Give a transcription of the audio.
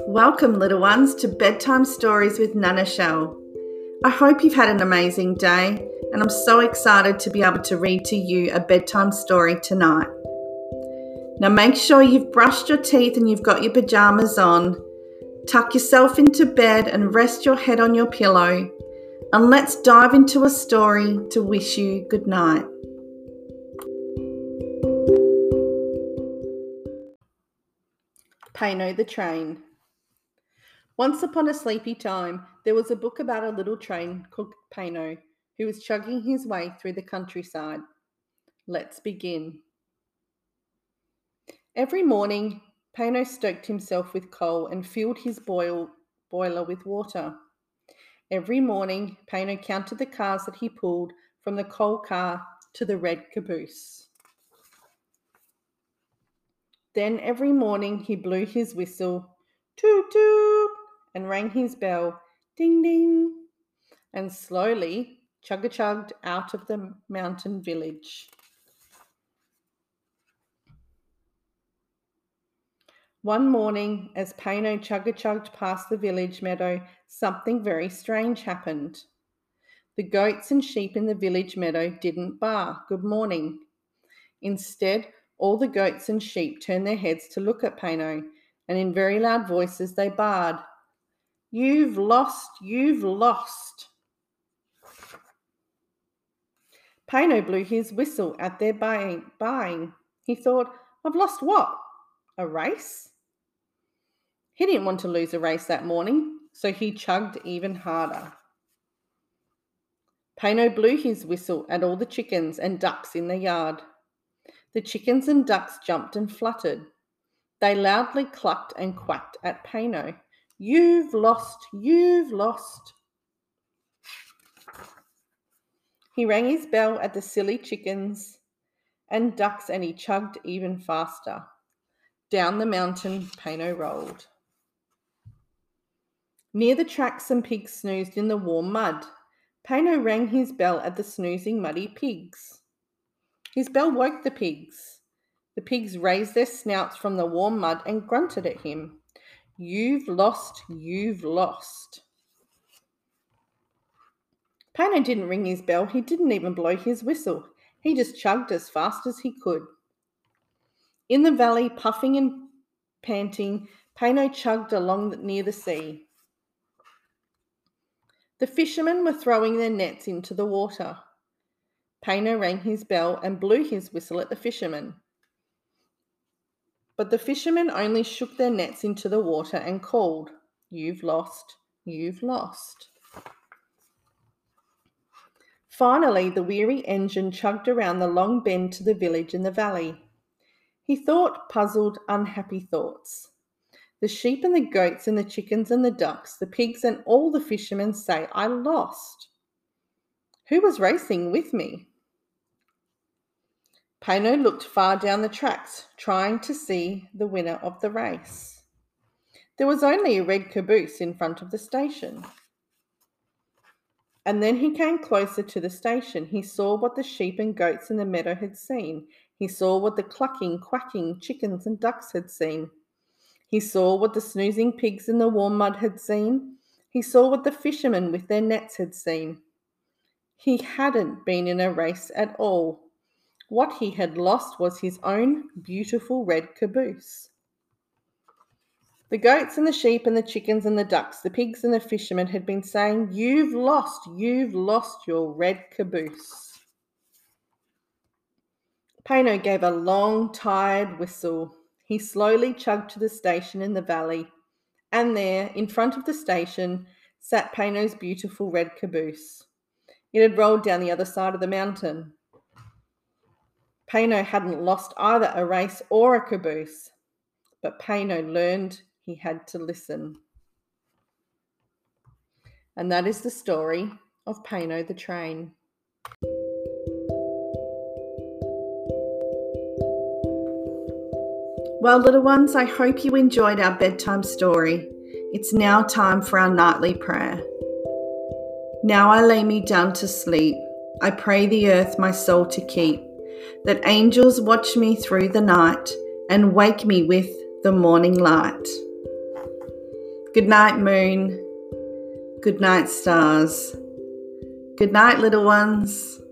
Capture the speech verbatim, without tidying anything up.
Welcome, little ones, to Bedtime Stories with Nana Shell. I hope you've had an amazing day, and I'm so excited to be able to read to you a bedtime story tonight. Now make sure you've brushed your teeth and you've got your pajamas on. Tuck yourself into bed and rest your head on your pillow, and let's dive into a story to wish you good night. Pano the Train. Once upon a sleepy time, there was a book about a little train called Pano, who was chugging his way through the countryside. Let's begin. Every morning, Pano stoked himself with coal and filled his boil, boiler with water. Every morning, Pano counted the cars that he pulled from the coal car to the red caboose. Then every morning he blew his whistle, toot toot, and rang his bell, ding ding, and slowly chugga-chugged out of the mountain village. One morning, as Pano chugga-chugged past the village meadow, something very strange happened. The goats and sheep in the village meadow didn't bar good morning. Instead, all the goats and sheep turned their heads to look at Pano, and in very loud voices they barred, "You've lost, you've lost." Pano blew his whistle at their baying. baying. He thought, "I've lost what? A race?" He didn't want to lose a race that morning, so he chugged even harder. Pano blew his whistle at all the chickens and ducks in the yard. The chickens and ducks jumped and fluttered. They loudly clucked and quacked at Pano. "You've lost, you've lost." He rang his bell at the silly chickens and ducks, and he chugged even faster. Down the mountain Pano rolled. Near the track, some pigs snoozed in the warm mud. Pano rang his bell at the snoozing muddy pigs. His bell woke the pigs. The pigs raised their snouts from the warm mud and grunted at him. "You've lost, you've lost." Pano didn't ring his bell. He didn't even blow his whistle. He just chugged as fast as he could. In the valley, puffing and panting, Pano chugged along near the sea. The fishermen were throwing their nets into the water. Pano rang his bell and blew his whistle at the fishermen. But the fishermen only shook their nets into the water and called, "You've lost, you've lost." Finally, the weary engine chugged around the long bend to the village in the valley. He thought puzzled, unhappy thoughts. The sheep and the goats and the chickens and the ducks, the pigs and all the fishermen say, "I lost. Who was racing with me?" Pano looked far down the tracks, trying to see the winner of the race. There was only a red caboose in front of the station. And then he came closer to the station. He saw what the sheep and goats in the meadow had seen. He saw what the clucking, quacking chickens and ducks had seen. He saw what the snoozing pigs in the warm mud had seen. He saw what the fishermen with their nets had seen. He hadn't been in a race at all. What he had lost was his own beautiful red caboose. The goats and the sheep and the chickens and the ducks, the pigs and the fishermen had been saying, "You've lost, you've lost your red caboose." Pano gave a long, tired whistle. He slowly chugged to the station in the valley, and there, in front of the station, sat Pano's beautiful red caboose. It had rolled down the other side of the mountain. Pano hadn't lost either a race or a caboose, but Pano learned he had to listen. And that is the story of Pano the Train. Well, little ones, I hope you enjoyed our bedtime story. It's now time for our nightly prayer. Now I lay me down to sleep. I pray the earth my soul to keep, that angels watch me through the night and wake me with the morning light. Good night, moon. Good night, stars. Good night, little ones.